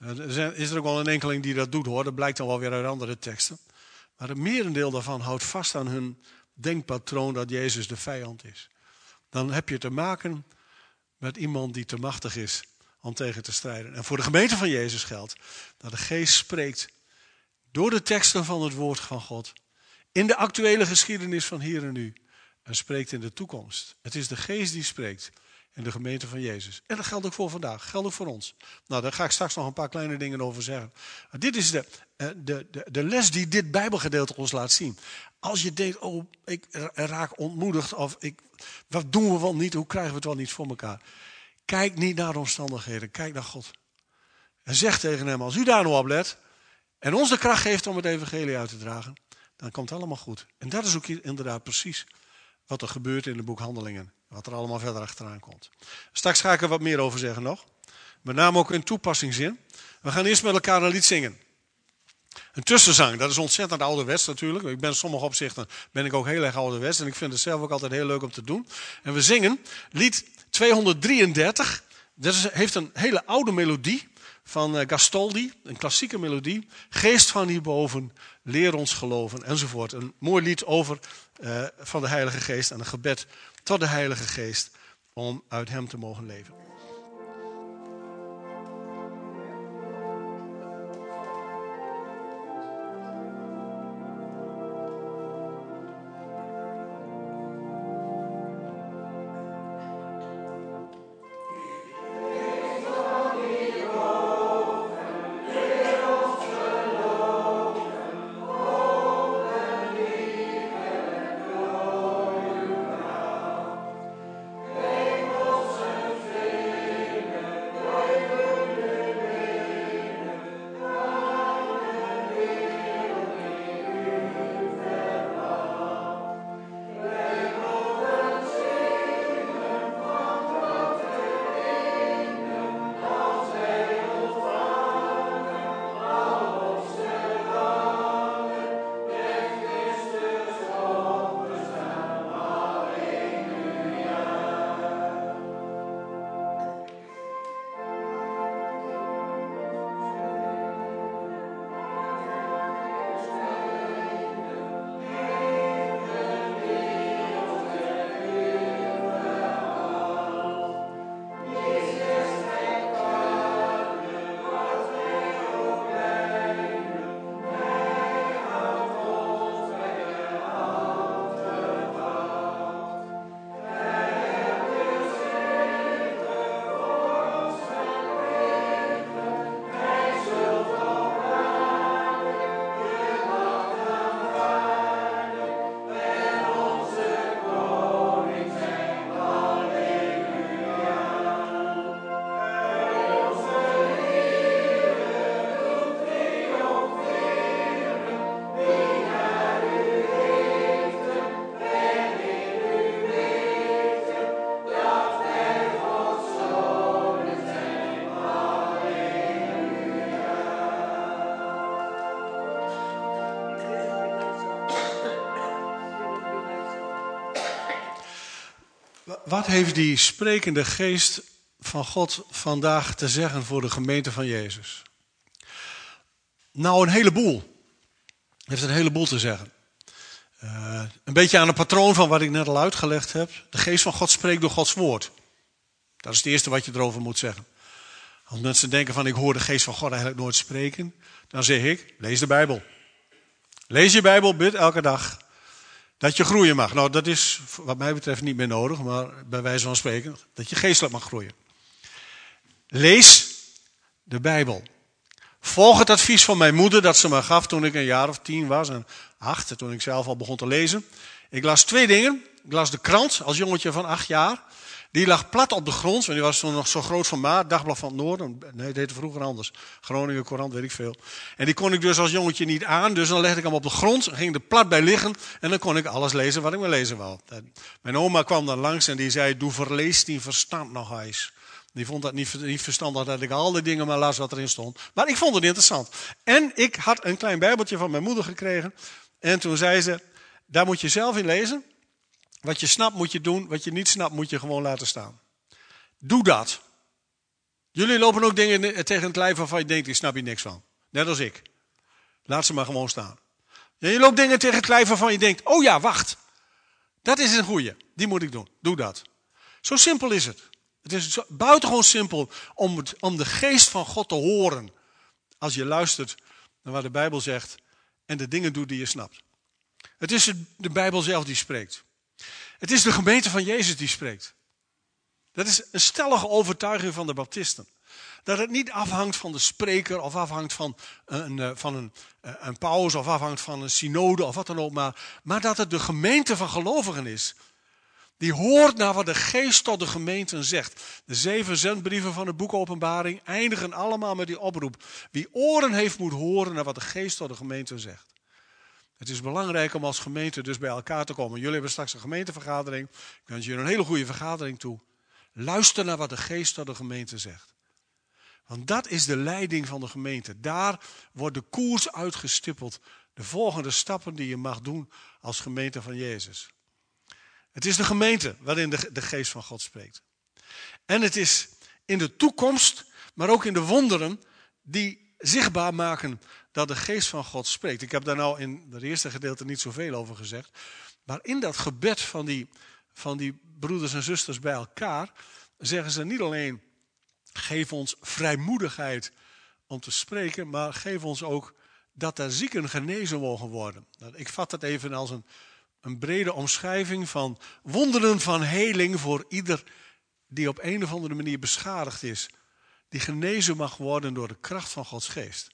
Er is er ook wel een enkeling die dat doet hoor. Dat blijkt dan wel weer uit andere teksten. Maar het merendeel daarvan houdt vast aan hun denkpatroon dat Jezus de vijand is. Dan heb je te maken met iemand die te machtig is om tegen te strijden. En voor de gemeente van Jezus geldt dat de geest spreekt door de teksten van het woord van God. In de actuele geschiedenis van hier en nu. En spreekt in de toekomst. Het is de geest die spreekt in de gemeente van Jezus. En dat geldt ook voor vandaag. Dat geldt ook voor ons. Nou, daar ga ik straks nog een paar kleine dingen over zeggen. Maar dit is de, de, de, de les die dit Bijbelgedeelte ons laat zien. Als je denkt, oh, ik raak ontmoedigd. Of ik, wat doen we wel niet? Hoe krijgen we het wel niet voor elkaar? Kijk niet naar de omstandigheden. Kijk naar God. En zeg tegen hem, als u daar nou op let. En ons de kracht geeft om het evangelie uit te dragen. Dan komt het allemaal goed. En dat is ook inderdaad precies wat er gebeurt in het boek Handelingen. Wat er allemaal verder achteraan komt. Straks ga ik er wat meer over zeggen nog. Met name ook in toepassingszin. We gaan eerst met elkaar een lied zingen. Een tussenzang, dat is ontzettend ouderwets natuurlijk. Ik ben in sommige opzichten ben ik ook heel erg ouderwets. En ik vind het zelf ook altijd heel leuk om te doen. En we zingen lied tweehonderddrieëndertig. Dat is, heeft een hele oude melodie van Gastoldi. Een klassieke melodie. Geest van hierboven, leer ons geloven enzovoort. Een mooi lied over uh, van de Heilige Geest en een gebed tot de Heilige Geest om uit hem te mogen leven. Faith Wat heeft die sprekende geest van God vandaag te zeggen voor de gemeente van Jezus? Nou, een heleboel. Hij heeft een heleboel te zeggen. Uh, een beetje aan het patroon van wat ik net al uitgelegd heb. De geest van God spreekt door Gods woord. Dat is het eerste wat je erover moet zeggen. Als mensen denken van ik hoor de geest van God eigenlijk nooit spreken, dan zeg ik, lees de Bijbel. Lees je Bijbel, bid elke dag. Dat je groeien mag. Nou, dat is wat mij betreft niet meer nodig, maar bij wijze van spreken, dat je geestelijk mag groeien. Lees de Bijbel. Volg het advies van mijn moeder dat ze me gaf toen ik een jaar of tien was en acht, toen ik zelf al begon te lezen. Ik las twee dingen. Ik las de krant als jongetje van acht jaar. Die lag plat op de grond, want die was toen nog zo groot formaat. Dagblad van het Noorden, nee, het heette vroeger anders. Groningen Courant, weet ik veel. En die kon ik dus als jongetje niet aan, dus dan legde ik hem op de grond, ging er plat bij liggen en dan kon ik alles lezen wat ik maar lezen wou. Mijn oma kwam dan langs en die zei, doe verlees die verstand nog eens. Die vond dat niet, niet verstandig dat ik al die dingen maar las wat erin stond. Maar ik vond het interessant. En ik had een klein bijbeltje van mijn moeder gekregen. En toen zei ze, daar moet je zelf in lezen. Wat je snapt moet je doen, wat je niet snapt moet je gewoon laten staan. Doe dat. Jullie lopen ook dingen tegen het lijf waarvan je denkt, ik snap hier niks van. Net als ik. Laat ze maar gewoon staan. En je loopt dingen tegen het lijf waarvan je denkt, oh ja, wacht. Dat is een goeie, die moet ik doen. Doe dat. Zo simpel is het. Het is buitengewoon simpel om, het, om de geest van God te horen. Als je luistert naar wat de Bijbel zegt en de dingen doet die je snapt. Het is de Bijbel zelf die spreekt. Het is de gemeente van Jezus die spreekt. Dat is een stellige overtuiging van de baptisten. Dat het niet afhangt van de spreker of afhangt van een, van een, een paus of afhangt van een synode of wat dan ook. Maar, maar dat het de gemeente van gelovigen is. Die hoort naar wat de geest tot de gemeenten zegt. De zeven zendbrieven van het boek Openbaring eindigen allemaal met die oproep. Wie oren heeft moet horen naar wat de geest tot de gemeenten zegt. Het is belangrijk om als gemeente dus bij elkaar te komen. Jullie hebben straks een gemeentevergadering. Ik wens jullie een hele goede vergadering toe. Luister naar wat de geest tot de gemeente zegt. Want dat is de leiding van de gemeente. Daar wordt de koers uitgestippeld. De volgende stappen die je mag doen als gemeente van Jezus. Het is de gemeente waarin de, de geest van God spreekt. En het is in de toekomst, maar ook in de wonderen die zichtbaar maken dat de geest van God spreekt. Ik heb daar nou in het eerste gedeelte niet zoveel over gezegd. Maar in dat gebed van die, van die broeders en zusters bij elkaar zeggen ze niet alleen, geef ons vrijmoedigheid om te spreken, maar geef ons ook dat er zieken genezen mogen worden. Ik vat het even als een, een brede omschrijving van wonderen van heling voor ieder die op een of andere manier beschadigd is. Die genezen mag worden door de kracht van Gods geest.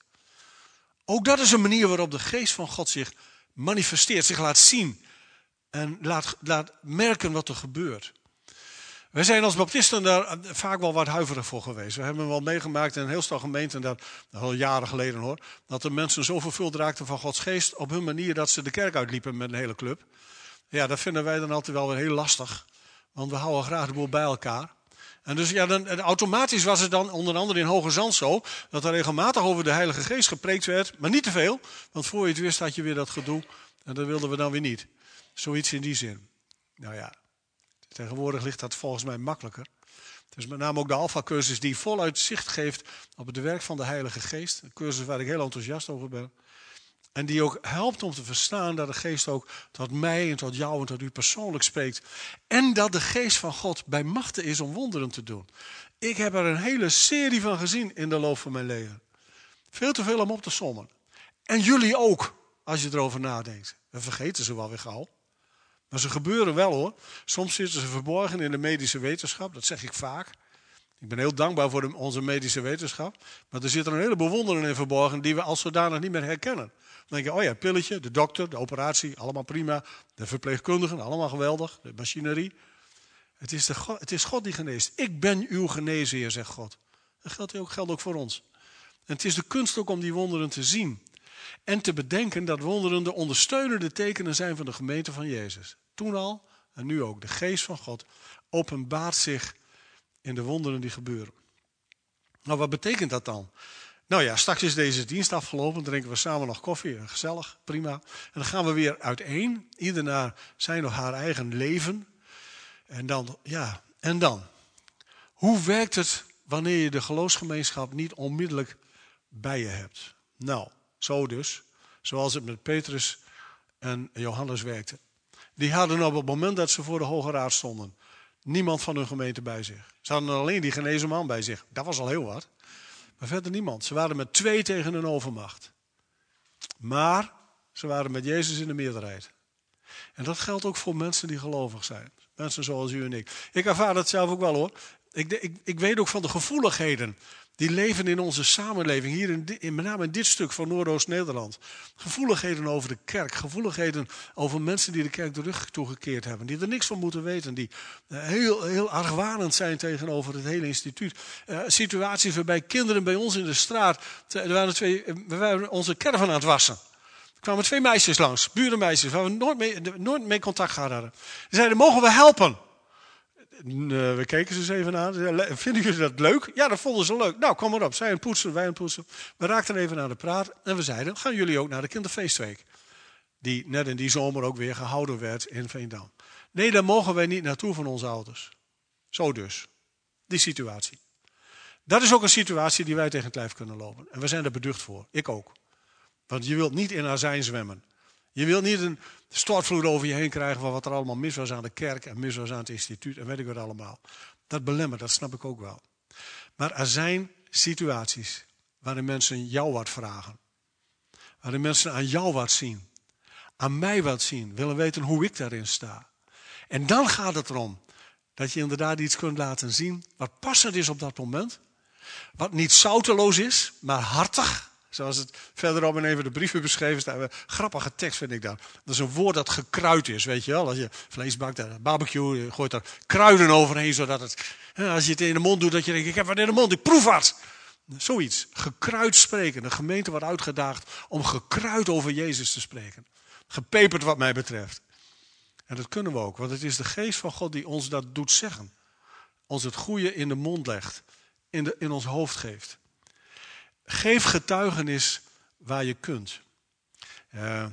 Ook dat is een manier waarop de geest van God zich manifesteert, zich laat zien en laat, laat merken wat er gebeurt. Wij zijn als baptisten daar vaak wel wat huiverig voor geweest. We hebben wel meegemaakt in een heel stel gemeenten, dat, al jaren geleden hoor, dat de mensen zo vervuld raakten van Gods geest op hun manier dat ze de kerk uitliepen met een hele club. Ja, dat vinden wij dan altijd wel weer heel lastig, want we houden graag de boel bij elkaar. En dus ja, dan, automatisch was het dan onder andere in Hoge Zand zo, dat er regelmatig over de Heilige Geest gepreekt werd, maar niet te veel, want voor je het wist had je weer dat gedoe en dat wilden we dan weer niet. Zoiets in die zin. Nou ja, tegenwoordig ligt dat volgens mij makkelijker. Het is met name ook de Alpha-cursus die voluit zicht geeft op het werk van de Heilige Geest. Een cursus waar ik heel enthousiast over ben. En die ook helpt om te verstaan dat de Geest ook tot mij en tot jou en tot u persoonlijk spreekt. En dat de Geest van God bij machten is om wonderen te doen. Ik heb er een hele serie van gezien in de loop van mijn leven. Veel te veel om op te sommen. En jullie ook, als je erover nadenkt. We vergeten ze wel weer gauw. Maar ze gebeuren wel hoor. Soms zitten ze verborgen in de medische wetenschap. Dat zeg ik vaak. Ik ben heel dankbaar voor de, onze medische wetenschap. Maar er zitten een heleboel wonderen in verborgen die we als zodanig niet meer herkennen. Dan denk je, oh ja, pilletje, de dokter, de operatie, allemaal prima. De verpleegkundigen, allemaal geweldig. De machinerie. Het is, de God, het is God die geneest. Ik ben uw geneesheer, zegt God. Dat geldt ook, geldt ook voor ons. En het is de kunst ook om die wonderen te zien. En te bedenken dat wonderen de ondersteunende tekenen zijn van de gemeente van Jezus. Toen al en nu ook. De geest van God openbaart zich in de wonderen die gebeuren. Nou, wat betekent dat dan? Nou ja, straks is deze dienst afgelopen. Dan drinken we samen nog koffie. Gezellig, prima. En dan gaan we weer uiteen. Ieder naar zijn of haar eigen leven. En dan, ja, en dan? Hoe werkt het wanneer je de geloofsgemeenschap niet onmiddellijk bij je hebt? Nou, zo dus. Zoals het met Petrus en Johannes werkte. Die hadden op het moment dat ze voor de Hoge Raad stonden niemand van hun gemeente bij zich. Ze hadden alleen die genezen man bij zich. Dat was al heel wat. Maar verder niemand. Ze waren met twee tegen een overmacht. Maar ze waren met Jezus in de meerderheid. En dat geldt ook voor mensen die gelovig zijn. Mensen zoals u en ik. Ik ervaar dat zelf ook wel hoor. Ik, ik, ik weet ook van de gevoeligheden die leven in onze samenleving. Hier in, in met name in dit stuk van Noordoost-Nederland. Gevoeligheden over de kerk. Gevoeligheden over mensen die de kerk de rug toegekeerd hebben. Die er niks van moeten weten. Die uh, heel, heel argwanend zijn tegenover het hele instituut. Uh, situaties waarbij kinderen bij ons in de straat. Er waren twee, we waren onze caravan aan het wassen. Er kwamen twee meisjes langs, burenmeisjes, waar we nooit mee, nooit mee contact gehad hadden. Die zeiden, mogen we helpen? Uh, we keken ze eens even aan. Vinden jullie dat leuk? Ja, dat vonden ze leuk. Nou, kom maar op. Zij aan het poetsen, wij aan het poetsen. We raakten even aan de praat en we zeiden, gaan jullie ook naar de kinderfeestweek? Die net in die zomer ook weer gehouden werd in Veendam. Nee, daar mogen wij niet naartoe van onze ouders. Zo dus. Die situatie. Dat is ook een situatie die wij tegen het lijf kunnen lopen. En we zijn er beducht voor. Ik ook. Want je wilt niet in azijn zwemmen. Je wilt niet een stortvloed over je heen krijgen van wat er allemaal mis was aan de kerk en mis was aan het instituut en weet ik wat allemaal. Dat belemmert, dat snap ik ook wel. Maar er zijn situaties waarin mensen jou wat vragen. Waarin mensen aan jou wat zien. Aan mij wat zien. Willen weten hoe ik daarin sta. En dan gaat het erom dat je inderdaad iets kunt laten zien wat passend is op dat moment. Wat niet zouteloos is, maar hartig. Zoals het verderop in een van de brieven beschreven staat. Een grappige tekst vind ik dat. Dat is een woord dat gekruid is, weet je wel. Als je vlees bakt, barbecue, je gooit er kruiden overheen. Zodat het, als je het in de mond doet, dat je denkt, ik heb wat in de mond, ik proef wat. Zoiets. Gekruid spreken. De gemeente wordt uitgedaagd om gekruid over Jezus te spreken. Gepeperd wat mij betreft. En dat kunnen we ook. Want het is de geest van God die ons dat doet zeggen. Ons het goede in de mond legt. In, de, in ons hoofd geeft. Geef getuigenis waar je kunt. Uh,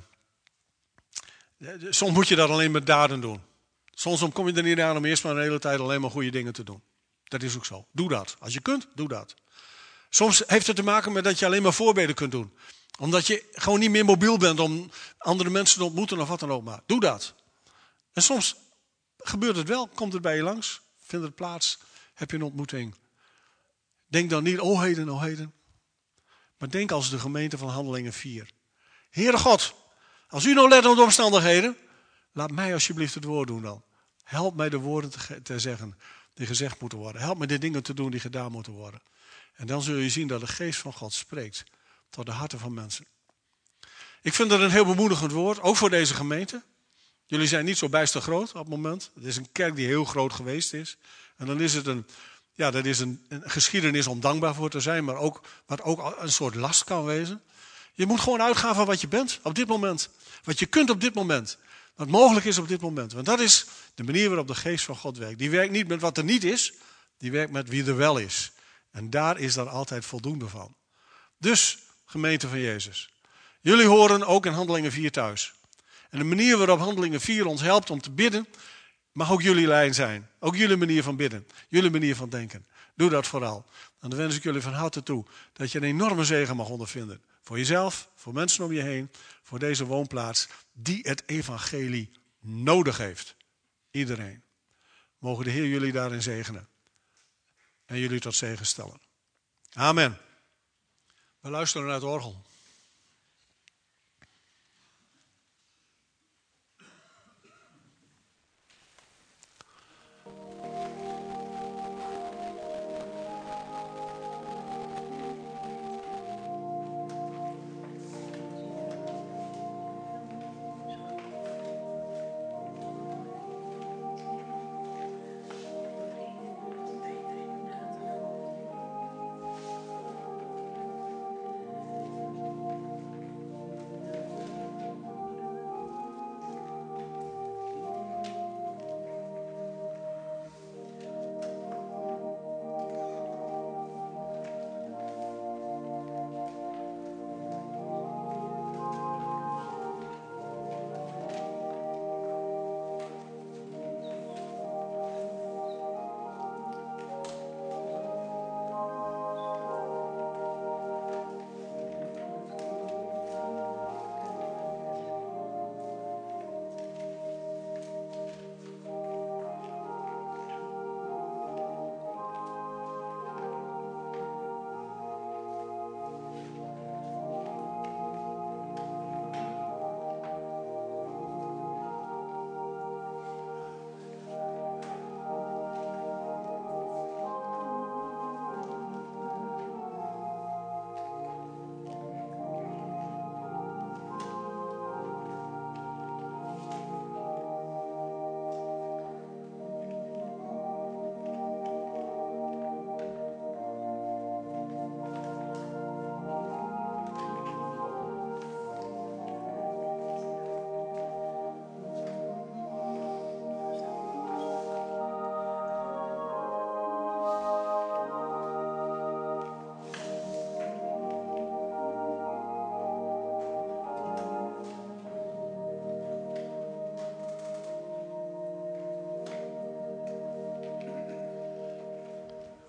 soms moet je dat alleen met daden doen. Soms kom je er niet aan om eerst maar een hele tijd alleen maar goede dingen te doen. Dat is ook zo. Doe dat. Als je kunt, doe dat. Soms heeft het te maken met dat je alleen maar voorbeden kunt doen. Omdat je gewoon niet meer mobiel bent om andere mensen te ontmoeten of wat dan ook maar. Doe dat. En soms gebeurt het wel. Komt het bij je langs. Vindt het plaats. Heb je een ontmoeting. Denk dan niet, oh heden, oh heden. Maar denk als de gemeente van Handelingen vier. Heere God, als u nou let op de omstandigheden, laat mij alsjeblieft het woord doen dan. Help mij de woorden te, te zeggen die gezegd moeten worden. Help mij de dingen te doen die gedaan moeten worden. En dan zul je zien dat de geest van God spreekt tot de harten van mensen. Ik vind dat een heel bemoedigend woord, ook voor deze gemeente. Jullie zijn niet zo bijster groot op het moment. Het is een kerk die heel groot geweest is. En dan is het een... Ja, dat is een, een geschiedenis om dankbaar voor te zijn, maar ook, wat ook een soort last kan wezen. Je moet gewoon uitgaan van wat je bent op dit moment. Wat je kunt op dit moment. Wat mogelijk is op dit moment. Want dat is de manier waarop de geest van God werkt. Die werkt niet met wat er niet is, die werkt met wie er wel is. En daar is dan altijd voldoende van. Dus, gemeente van Jezus. Jullie horen ook in Handelingen vier thuis. En de manier waarop Handelingen vier ons helpt om te bidden, mag ook jullie lijn zijn. Ook jullie manier van bidden. Jullie manier van denken. Doe dat vooral. En dan wens ik jullie van harte toe dat je een enorme zegen mag ondervinden. Voor jezelf, voor mensen om je heen, voor deze woonplaats die het evangelie nodig heeft. Iedereen. Mogen de Heer jullie daarin zegenen. En jullie tot zegen stellen. Amen. We luisteren naar het orgel.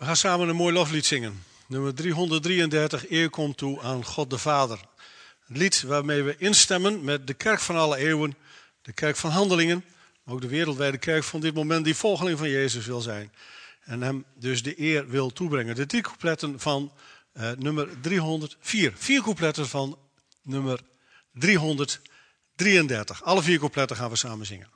gaan samen een mooi loflied zingen. Nummer driehonderddrieëndertig, Eer komt toe aan God de Vader. Een lied waarmee we instemmen met de kerk van alle eeuwen, de kerk van Handelingen, maar ook de wereldwijde kerk van dit moment die volgeling van Jezus wil zijn. En hem dus de eer wil toebrengen. De drie coupletten van uh, nummer driehonderdvier. Vier coupletten van nummer driehonderddrieëndertig. Alle vier coupletten gaan we samen zingen.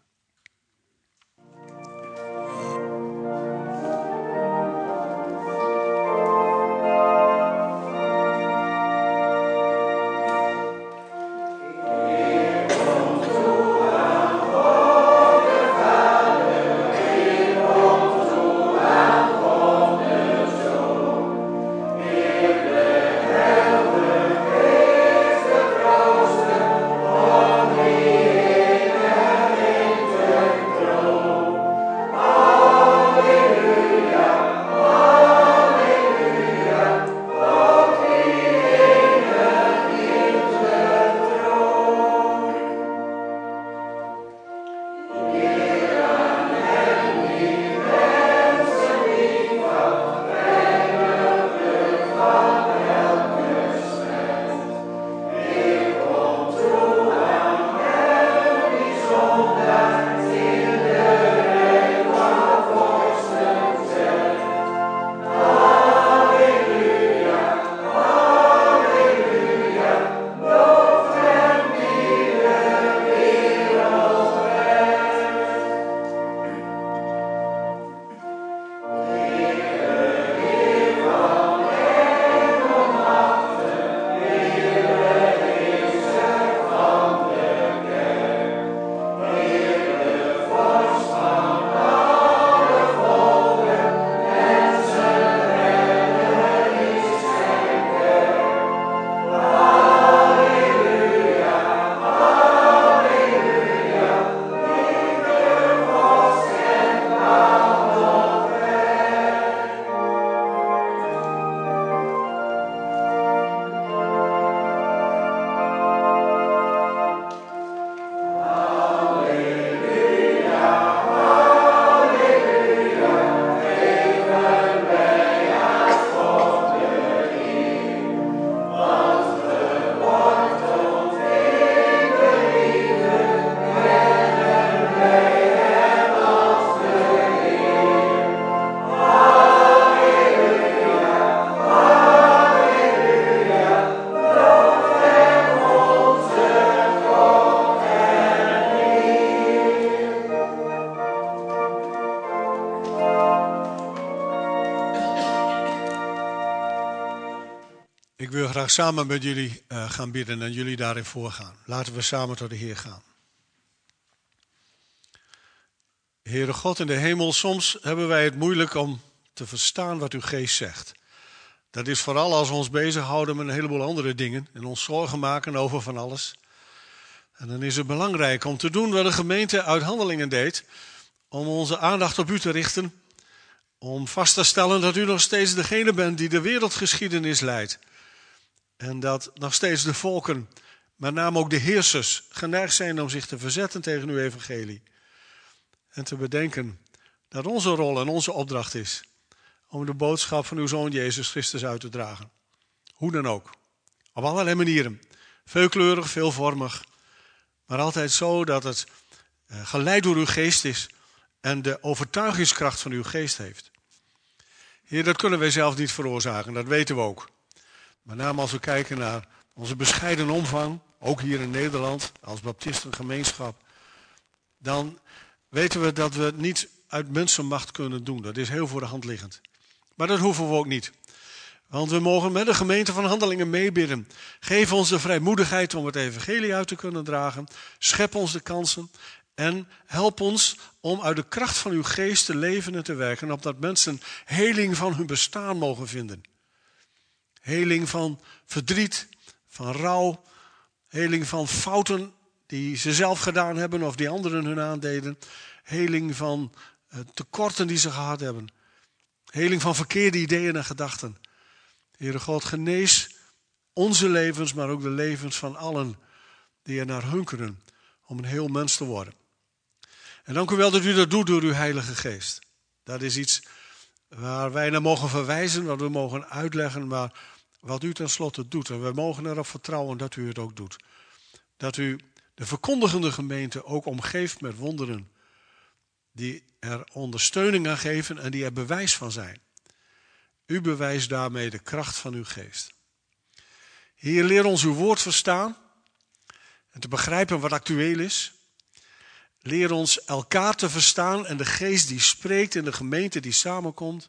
Ik wil graag samen met jullie uh, gaan bidden en jullie daarin voorgaan. Laten we samen tot de Heer gaan. Heere God in de hemel, soms hebben wij het moeilijk om te verstaan wat uw geest zegt. Dat is vooral als we ons bezighouden met een heleboel andere dingen en ons zorgen maken over van alles. En dan is het belangrijk om te doen wat de gemeente uit Handelingen deed, om onze aandacht op u te richten, om vast te stellen dat u nog steeds degene bent die de wereldgeschiedenis leidt. En dat nog steeds de volken, met name ook de heersers, geneigd zijn om zich te verzetten tegen uw evangelie. En te bedenken dat onze rol en onze opdracht is om de boodschap van uw Zoon Jezus Christus uit te dragen. Hoe dan ook. Op allerlei manieren. Veelkleurig, veelvormig. Maar altijd zo dat het geleid door uw geest is en de overtuigingskracht van uw geest heeft. Heer, dat kunnen wij zelf niet veroorzaken, dat weten we ook. Met name als we kijken naar onze bescheiden omvang, ook hier in Nederland, als baptistengemeenschap, dan weten we dat we het niet uit mensenmacht kunnen doen. Dat is heel voor de hand liggend. Maar dat hoeven we ook niet. Want we mogen met de gemeente van Handelingen meebidden. Geef ons de vrijmoedigheid om het evangelie uit te kunnen dragen. Schep ons de kansen. En help ons om uit de kracht van uw geest te leven en te werken. Opdat mensen heling van hun bestaan mogen vinden. Heling van verdriet, van rouw. Heling van fouten die ze zelf gedaan hebben of die anderen hun aandeden. Heling van uh, tekorten die ze gehad hebben. Heling van verkeerde ideeën en gedachten. Heere God, genees onze levens, maar ook de levens van allen die er naar hunkeren om een heel mens te worden. En dank u wel dat u dat doet door uw Heilige Geest. Dat is iets waar wij naar mogen verwijzen, wat we mogen uitleggen, maar wat u tenslotte doet. En we mogen erop vertrouwen dat u het ook doet. Dat u de verkondigende gemeente ook omgeeft met wonderen die er ondersteuning aan geven en die er bewijs van zijn. U bewijst daarmee de kracht van uw geest. Heer, leer ons uw woord verstaan en te begrijpen wat actueel is. Leer ons elkaar te verstaan en de geest die spreekt in de gemeente die samenkomt.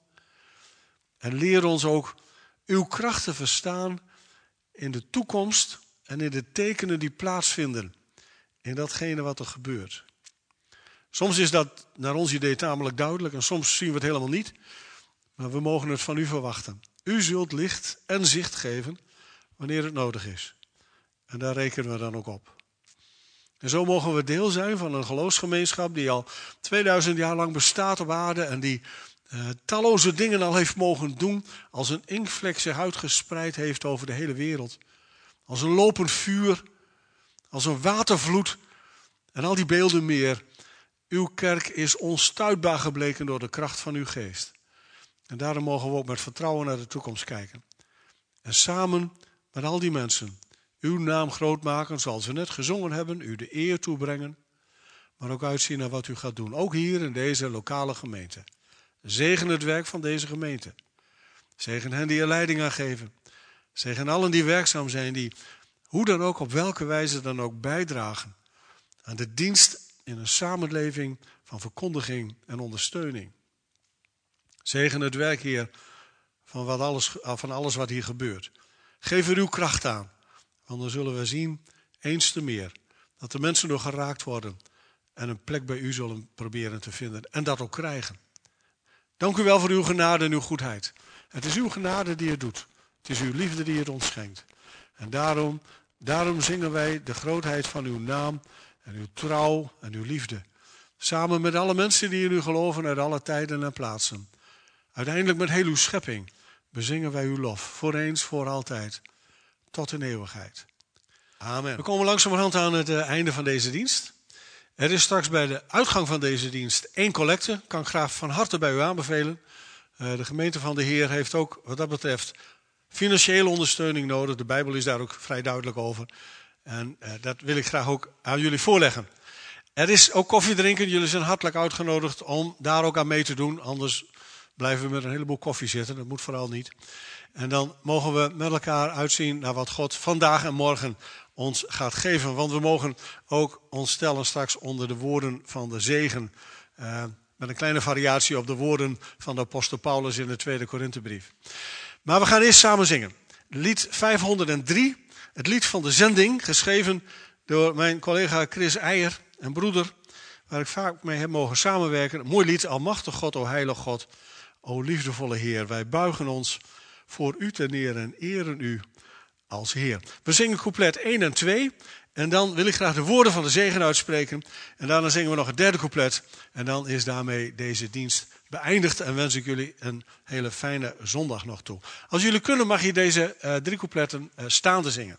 En leer ons ook uw kracht te verstaan in de toekomst en in de tekenen die plaatsvinden in datgene wat er gebeurt. Soms is dat naar ons idee tamelijk duidelijk en soms zien we het helemaal niet. Maar we mogen het van u verwachten. U zult licht en zicht geven wanneer het nodig is. En daar rekenen we dan ook op. En zo mogen we deel zijn van een geloofsgemeenschap die al tweeduizend jaar lang bestaat op aarde en die uh, talloze dingen al heeft mogen doen, als een inkvlek zich uitgespreid heeft over de hele wereld. Als een lopend vuur, als een watervloed en al die beelden meer. Uw kerk is onstuitbaar gebleken door de kracht van uw geest. En daarom mogen we ook met vertrouwen naar de toekomst kijken. En samen met al die mensen uw naam groot maken, zoals we net gezongen hebben, u de eer toebrengen, maar ook uitzien naar wat u gaat doen. Ook hier in deze lokale gemeente. Zegen het werk van deze gemeente. Zegen hen die er leiding aan geven. Zegen allen die werkzaam zijn, die hoe dan ook, op welke wijze dan ook bijdragen aan de dienst in een samenleving van verkondiging en ondersteuning. Zegen het werk, Heer, van, wat alles, van alles wat hier gebeurt. Geef er uw kracht aan, want dan zullen we zien, eens te meer, dat de mensen door geraakt worden en een plek bij u zullen proberen te vinden en dat ook krijgen. Dank u wel voor uw genade en uw goedheid. Het is uw genade die het doet. Het is uw liefde die het ons schenkt. En daarom, daarom zingen wij de grootheid van uw naam en uw trouw en uw liefde. Samen met alle mensen die in u geloven uit alle tijden en plaatsen. Uiteindelijk met heel uw schepping bezingen wij uw lof. Voor eens, voor altijd. Tot in eeuwigheid. Amen. We komen langzamerhand aan het uh, einde van deze dienst. Er is straks bij de uitgang van deze dienst één collecte. Kan ik graag van harte bij u aanbevelen. Uh, de gemeente van de Heer heeft ook wat dat betreft financiële ondersteuning nodig. De Bijbel is daar ook vrij duidelijk over. En uh, dat wil ik graag ook aan jullie voorleggen. Er is ook koffie drinken. Jullie zijn hartelijk uitgenodigd om daar ook aan mee te doen. Anders blijven we met een heleboel koffie zitten. Dat moet vooral niet. En dan mogen we met elkaar uitzien naar wat God vandaag en morgen ons gaat geven. Want we mogen ook ons stellen straks onder de woorden van de zegen. Uh, met een kleine variatie op de woorden van de apostel Paulus in de tweede Korinthebrief. Maar we gaan eerst samen zingen. Lied vijfhonderddrie. Het lied van de zending. Geschreven door mijn collega Chris Eijer, een broeder, waar ik vaak mee heb mogen samenwerken. Een mooi lied. Almachtig God, o heilig God, o liefdevolle Heer. Wij buigen ons voor u ten neer en eren u als Heer. We zingen couplet één en twee. En dan wil ik graag de woorden van de zegen uitspreken. En daarna zingen we nog het derde couplet. En dan is daarmee deze dienst beëindigd. En wens ik jullie een hele fijne zondag nog toe. Als jullie kunnen mag je deze uh, drie coupletten uh, staande zingen.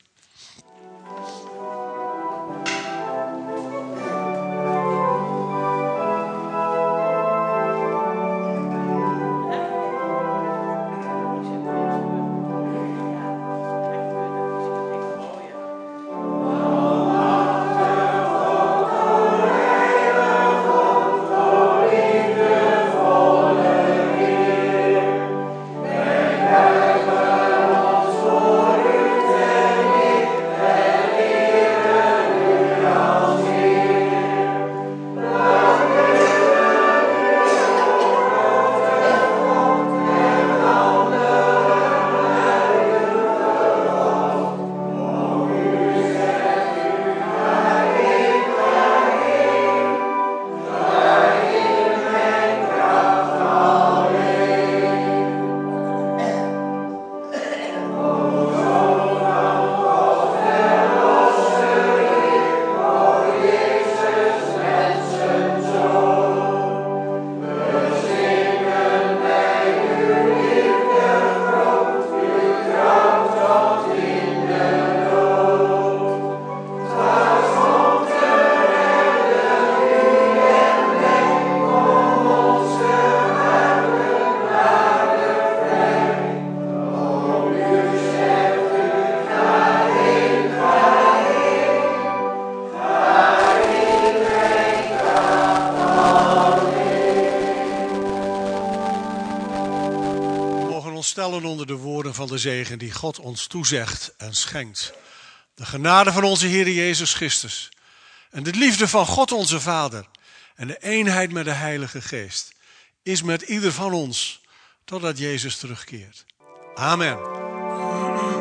Thank stellen onder de woorden van de zegen die God ons toezegt en schenkt. De genade van onze Heer Jezus Christus en de liefde van God onze Vader en de eenheid met de Heilige Geest is met ieder van ons totdat Jezus terugkeert. Amen.